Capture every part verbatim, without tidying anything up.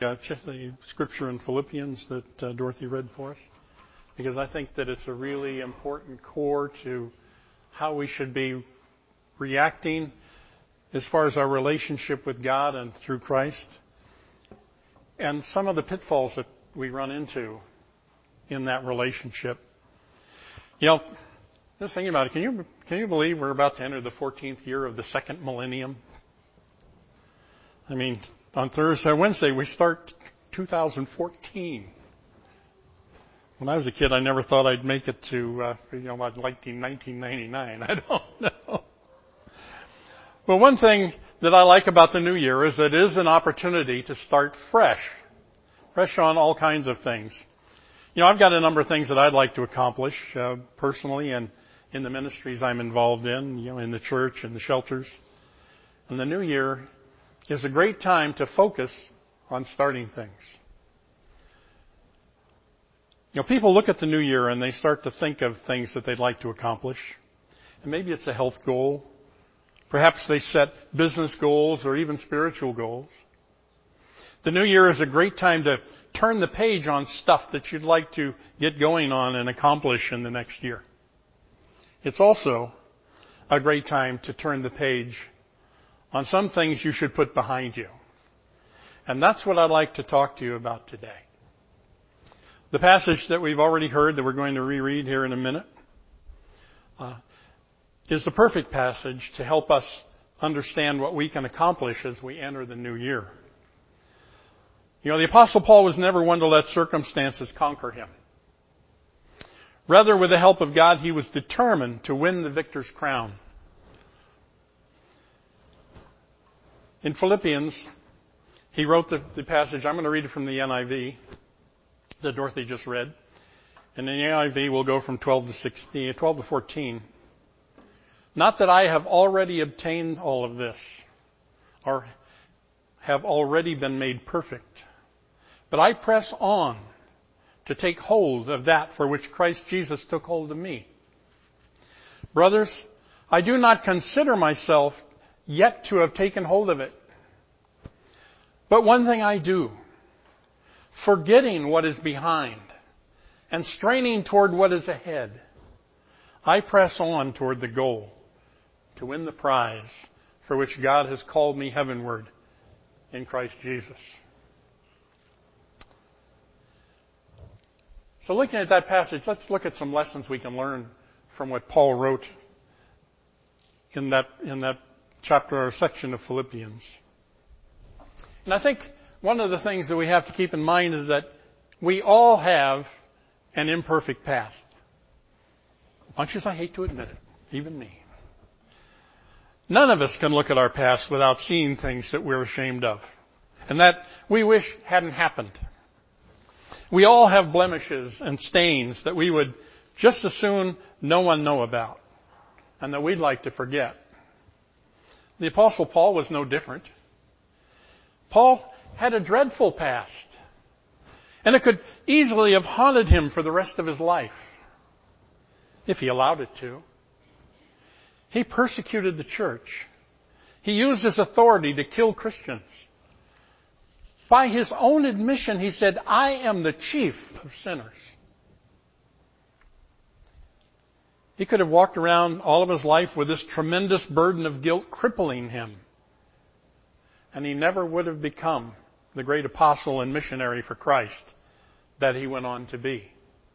Uh, the scripture in Philippians that uh, Dorothy read for us, because I think that it's a really important core to how we should be reacting as far as our relationship with God and through Christ, and some of the pitfalls that we run into in that relationship. You know, just thinking about it, can you can you believe we're about to enter the fourteenth year of the second millennium? I mean, on Thursday, Wednesday, we start two thousand fourteen. When I was a kid, I never thought I'd make it to, uh, you know, like nineteen ninety-nine. I don't know. But one thing that I like about the new year is that it is an opportunity to start fresh, fresh on all kinds of things. You know, I've got a number of things that I'd like to accomplish uh, personally and in the ministries I'm involved in, you know, in the church and the shelters. And the new year is a great time to focus on starting things. You know, people look at the new year and they start to think of things that they'd like to accomplish. And maybe it's a health goal. Perhaps they set business goals or even spiritual goals. The new year is a great time to turn the page on stuff that you'd like to get going on and accomplish in the next year. It's also a great time to turn the page on some things you should put behind you. And that's what I'd like to talk to you about today. The passage that we've already heard that we're going to reread here in a minute uh, is the perfect passage to help us understand what we can accomplish as we enter the new year. You know, the Apostle Paul was never one to let circumstances conquer him. Rather, with the help of God, he was determined to win the victor's crown. In Philippians, he wrote the, the passage, I'm going to read it from the N I V that Dorothy just read. And in the N I V, we'll go from twelve to sixteen, twelve to fourteen. Not that I have already obtained all of this, or have already been made perfect, but I press on to take hold of that for which Christ Jesus took hold of me. Brothers, I do not consider myself yet to have taken hold of it. But one thing I do, forgetting what is behind and straining toward what is ahead, I press on toward the goal to win the prize for which God has called me heavenward in Christ Jesus. So looking at that passage, let's look at some lessons we can learn from what Paul wrote in that, in that chapter or section of Philippians. And I think one of the things that we have to keep in mind is that we all have an imperfect past. Much as I hate to admit it, even me. None of us can look at our past without seeing things that we're ashamed of and that we wish hadn't happened. We all have blemishes and stains that we would just as soon no one know about and that we'd like to forget. The Apostle Paul was no different. Paul had a dreadful past, and it could easily have haunted him for the rest of his life, if he allowed it to. He persecuted the church. He used his authority to kill Christians. By his own admission, he said, I am the chief of sinners. He could have walked around all of his life with this tremendous burden of guilt crippling him. And he never would have become the great apostle and missionary for Christ that he went on to be.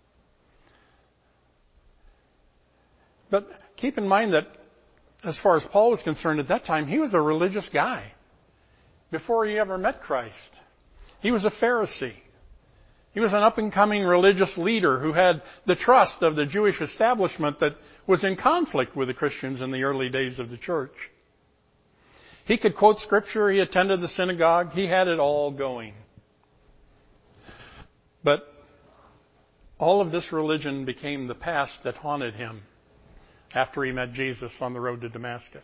But keep in mind that as far as Paul was concerned at that time, he was a religious guy. Before he ever met Christ, he was a Pharisee. He was an up-and-coming religious leader who had the trust of the Jewish establishment that was in conflict with the Christians in the early days of the church. He could quote scripture. He attended the synagogue. He had it all going. But all of this religion became the past that haunted him after he met Jesus on the road to Damascus.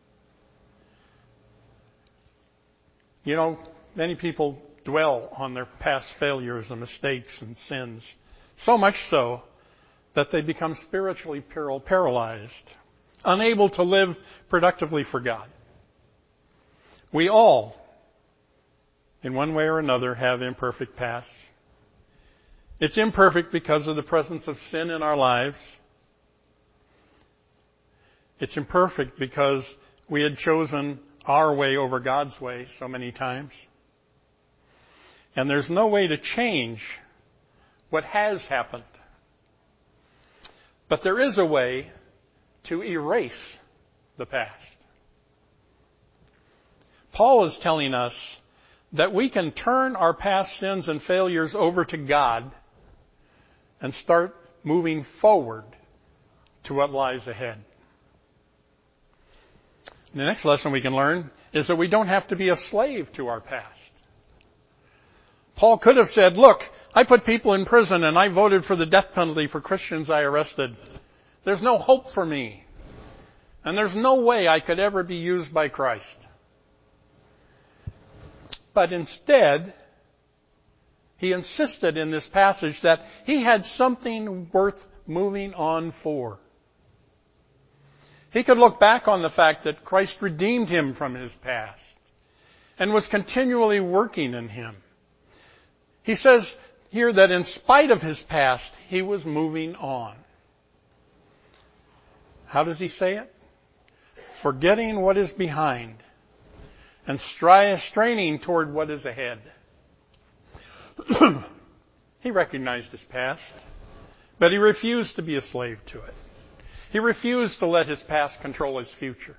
You know, many people dwell on their past failures and mistakes and sins, so much so that they become spiritually paralyzed, unable to live productively for God. We all in one way or another, have imperfect pasts. It's imperfect because of the presence of sin in our lives. It's imperfect because we had chosen our way over God's way so many times. And there's no way to change what has happened. But there is a way to erase the past. Paul is telling us that we can turn our past sins and failures over to God and start moving forward to what lies ahead. The next lesson we can learn is that we don't have to be a slave to our past. Paul could have said, look, I put people in prison and I voted for the death penalty for Christians I arrested. There's no hope for me. And there's no way I could ever be used by Christ. But instead, he insisted in this passage that he had something worth moving on for. He could look back on the fact that Christ redeemed him from his past and was continually working in him. He says here that in spite of his past, he was moving on. How does he say it? Forgetting what is behind and straining toward what is ahead. He recognized his past, but he refused to be a slave to it. He refused to let his past control his future.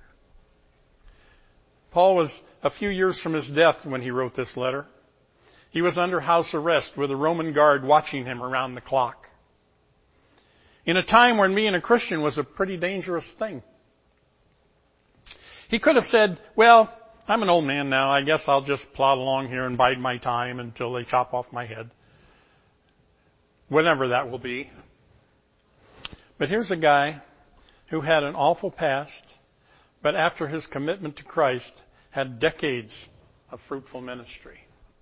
Paul was a few years from his death when he wrote this letter. He was under house arrest with a Roman guard watching him around the clock. In a time when being a Christian was a pretty dangerous thing. He could have said, well, I'm an old man now. I guess I'll just plod along here and bide my time until they chop off my head. Whenever that will be. But here's a guy who had an awful past, but after his commitment to Christ, had decades of fruitful ministry.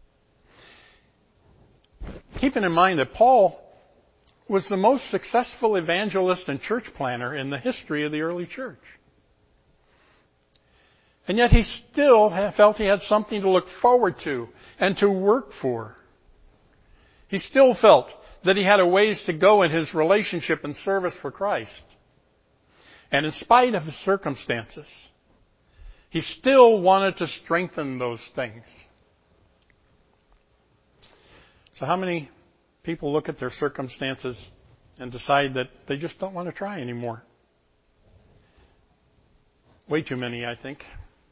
Keeping in mind that Paul was the most successful evangelist and church planner in the history of the early church. And yet he still felt he had something to look forward to and to work for. He still felt that he had a ways to go in his relationship and service for Christ. And in spite of his circumstances, he still wanted to strengthen those things. So how many people look at their circumstances and decide that they just don't want to try anymore? Way too many, I think.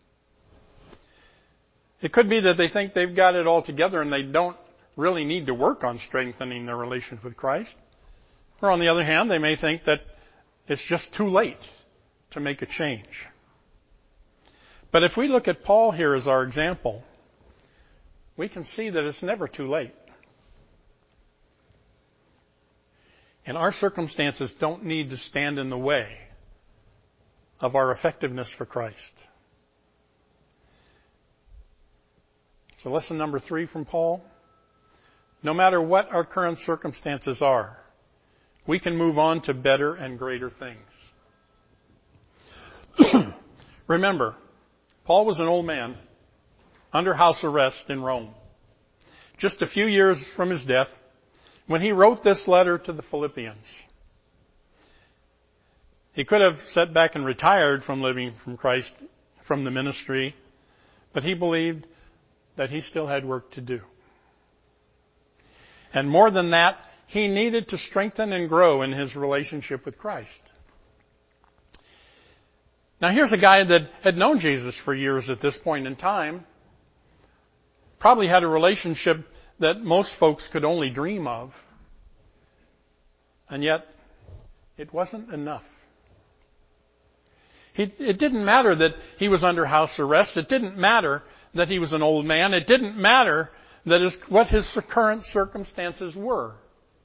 It could be that they think they've got it all together and they don't really need to work on strengthening their relationship with Christ. Or on the other hand, they may think that it's just too late to make a change. But if we look at Paul here as our example, we can see that it's never too late. And our circumstances don't need to stand in the way of our effectiveness for Christ. So lesson number three from Paul. No matter what our current circumstances are, we can move on to better and greater things. Remember, Paul was an old man under house arrest in Rome. Just a few years from his death, when he wrote this letter to the Philippians. He could have sat back and retired from living from Christ, from the ministry, but he believed that he still had work to do. And more than that, he needed to strengthen and grow in his relationship with Christ. Now here's a guy that had known Jesus for years at this point in time, probably had a relationship that most folks could only dream of, and yet it wasn't enough. He, it didn't matter that he was under house arrest. It didn't matter that he was an old man. It didn't matter that his, what his current circumstances were.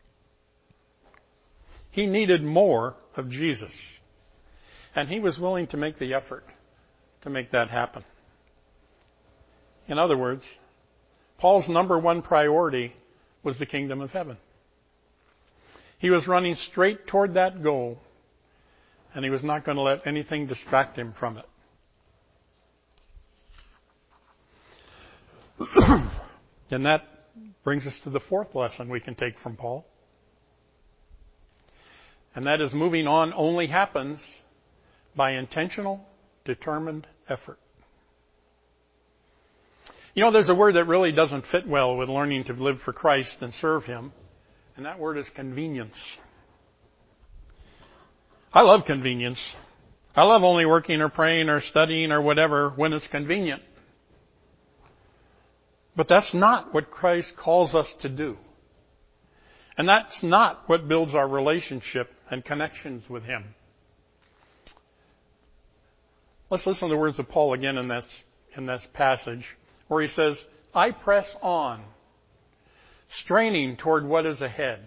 He needed more of Jesus. And he was willing to make the effort to make that happen. In other words, Paul's number one priority was the kingdom of heaven. He was running straight toward that goal, and he was not going to let anything distract him from it. And that brings us to the fourth lesson we can take from Paul. And that is moving on only happens by intentional, determined effort. You know, there's a word that really doesn't fit well with learning to live for Christ and serve Him, and that word is convenience. I love convenience. I love only working or praying or studying or whatever when it's convenient. But that's not what Christ calls us to do. And that's not what builds our relationship and connections with Him. Let's listen to the words of Paul again in this, in this passage where he says, I press on, straining toward what is ahead.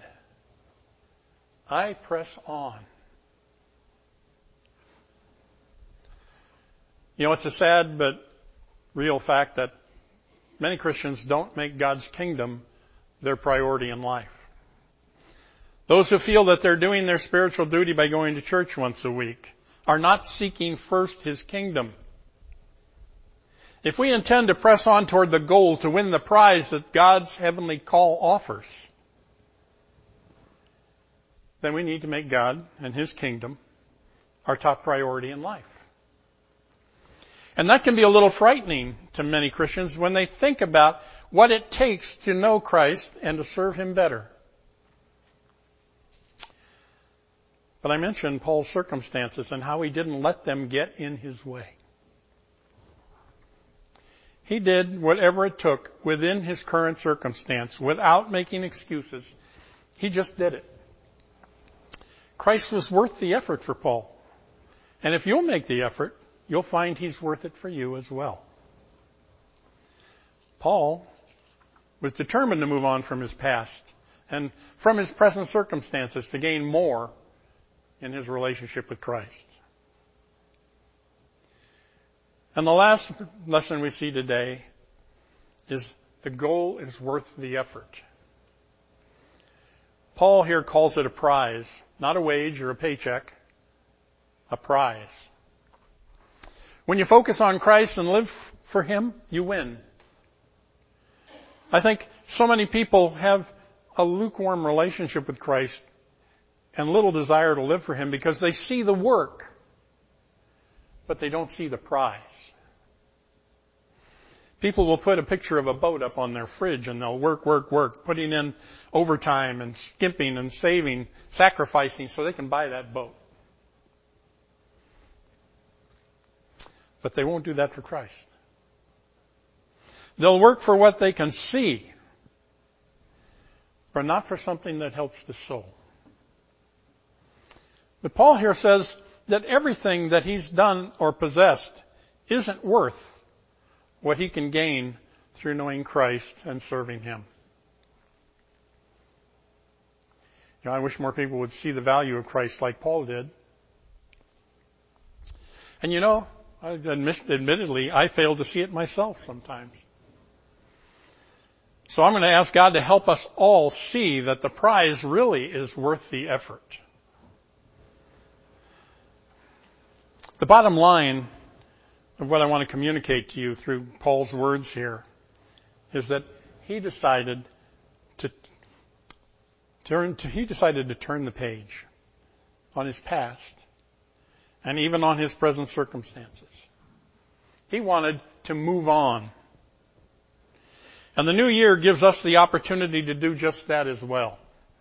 I press on. You know, it's a sad but real fact that many Christians don't make God's kingdom their priority in life. Those who feel that they're doing their spiritual duty by going to church once a week are not seeking first His kingdom. If we intend to press on toward the goal to win the prize that God's heavenly call offers, then we need to make God and His kingdom our top priority in life. And that can be a little frightening to many Christians when they think about what it takes to know Christ and to serve Him better. But I mentioned Paul's circumstances and how he didn't let them get in his way. He did whatever it took within his current circumstance without making excuses. He just did it. Christ was worth the effort for Paul. And if you'll make the effort, you'll find He's worth it for you as well. Paul was determined to move on from his past and from his present circumstances to gain more in his relationship with Christ. And the last lesson we see today is the goal is worth the effort. Paul here calls it a prize, not a wage or a paycheck, a prize. When you focus on Christ and live for Him, you win. I think so many people have a lukewarm relationship with Christ and little desire to live for Him because they see the work, but they don't see the prize. People will put a picture of a boat up on their fridge and they'll work, work, work, putting in overtime and skimping and saving, sacrificing so they can buy that boat. But they won't do that for Christ. They'll work for what they can see, but not for something that helps the soul. But Paul here says that everything that he's done or possessed isn't worth what he can gain through knowing Christ and serving Him. You know, I wish more people would see the value of Christ like Paul did. And you know, admittedly, I fail to see it myself sometimes. So I'm going to ask God to help us all see that the prize really is worth the effort. The bottom line of what I want to communicate to you through Paul's words here is that he decided to turn to, he decided to turn the page on his past and even on his present circumstances. He wanted to move on. And the new year gives us the opportunity to do just that as well.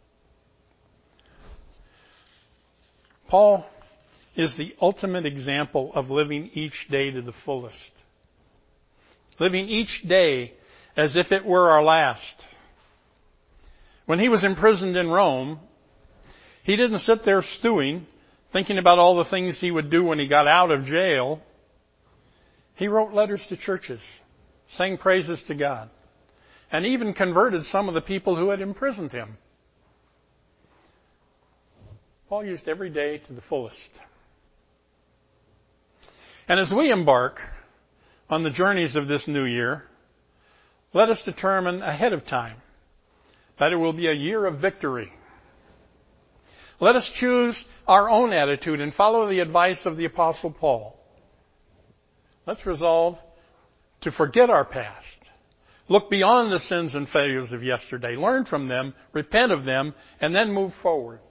Paul is the ultimate example of living each day to the fullest. Living each day as if it were our last. When he was imprisoned in Rome, he didn't sit there stewing, thinking about all the things he would do when he got out of jail. He wrote letters to churches, sang praises to God, and even converted some of the people who had imprisoned him. Paul used every day to the fullest. And as we embark on the journeys of this new year, let us determine ahead of time that it will be a year of victory. Let us choose our own attitude and follow the advice of the Apostle Paul. Let's resolve to forget our past. Look beyond the sins and failures of yesterday. Learn from them, repent of them, and then move forward.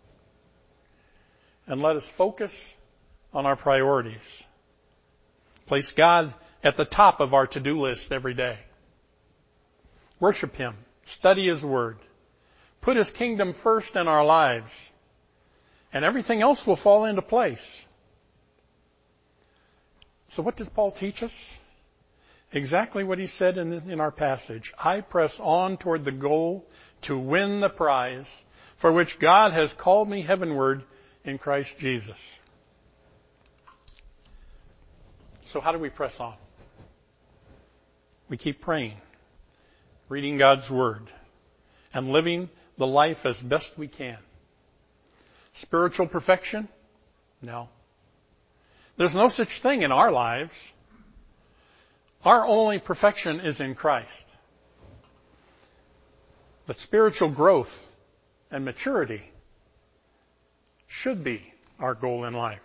And let us focus on our priorities. Place God at the top of our to-do list every day. Worship Him. Study His Word. Put His kingdom first in our lives. And everything else will fall into place. So what does Paul teach us? Exactly what he said in, in our passage. I press on toward the goal to win the prize for which God has called me heavenward in Christ Jesus. So how do we press on? We keep praying, reading God's Word, and living the life as best we can. Spiritual perfection? No. There's no such thing in our lives. Our only perfection is in Christ. But spiritual growth and maturity should be our goal in life.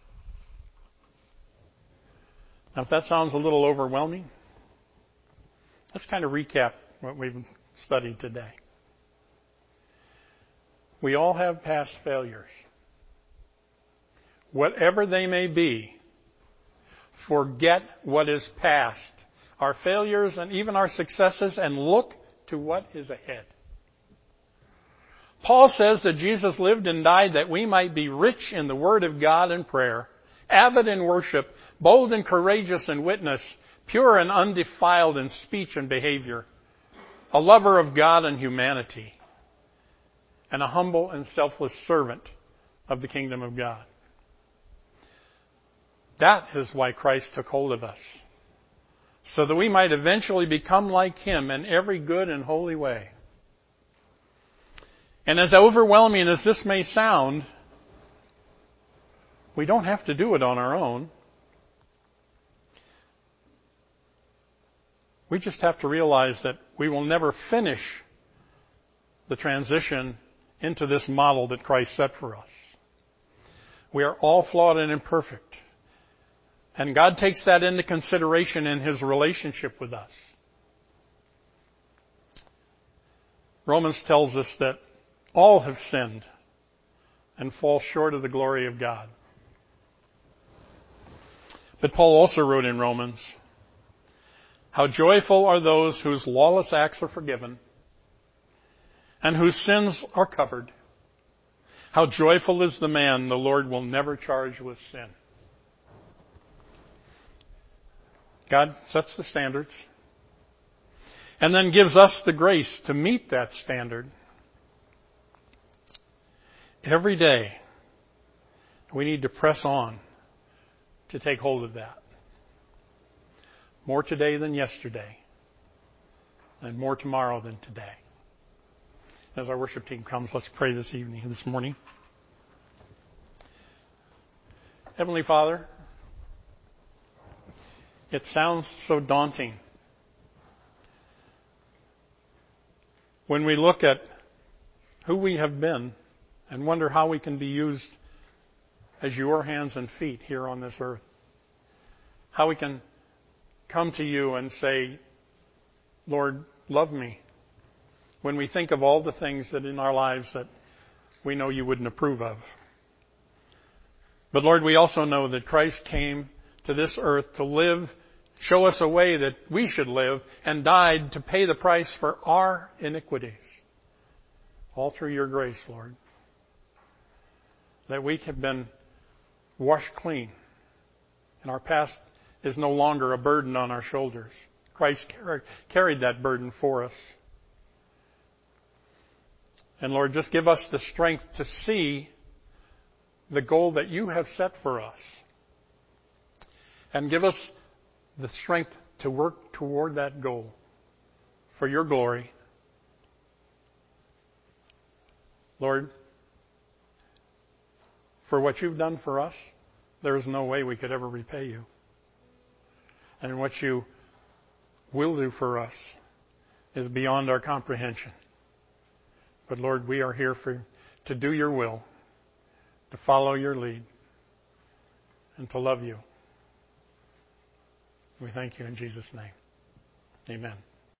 Now, if that sounds a little overwhelming, let's kind of recap what we've studied today. We all have past failures. Whatever they may be, forget what is past, our failures and even our successes, and look to what is ahead. Paul says that Jesus lived and died that we might be rich in the Word of God and prayer, avid in worship, bold and courageous in witness, pure and undefiled in speech and behavior, a lover of God and humanity, and a humble and selfless servant of the kingdom of God. That is why Christ took hold of us, so that we might eventually become like Him in every good and holy way. And as overwhelming as this may sound, we don't have to do it on our own. We just have to realize that we will never finish the transition into this model that Christ set for us. We are all flawed and imperfect. And God takes that into consideration in His relationship with us. Romans tells us that all have sinned and fall short of the glory of God. But Paul also wrote in Romans, how joyful are those whose lawless acts are forgiven and whose sins are covered. How joyful is the man the Lord will never charge with sin. God sets the standards and then gives us the grace to meet that standard. Every day, we need to press on to take hold of that. More today than yesterday, and more tomorrow than today. As our worship team comes, let's pray this evening, this morning. Heavenly Father, it sounds so daunting when we look at who we have been and wonder how we can be used as your hands and feet here on this earth. How we can come to you and say, Lord, love me. When we think of all the things that in our lives that we know you wouldn't approve of. But Lord, we also know that Christ came to this earth to live, show us a way that we should live, and died to pay the price for our iniquities. All through your grace, Lord. That we have been washed clean. And our past is no longer a burden on our shoulders. Christ carried that burden for us. And Lord, just give us the strength to see the goal that you have set for us. And give us the strength to work toward that goal for your glory. Lord, for what you've done for us, there is no way we could ever repay you. And what you will do for us is beyond our comprehension. But Lord, we are here for to do your will, to follow your lead, and to love you. We thank you in Jesus' name. Amen.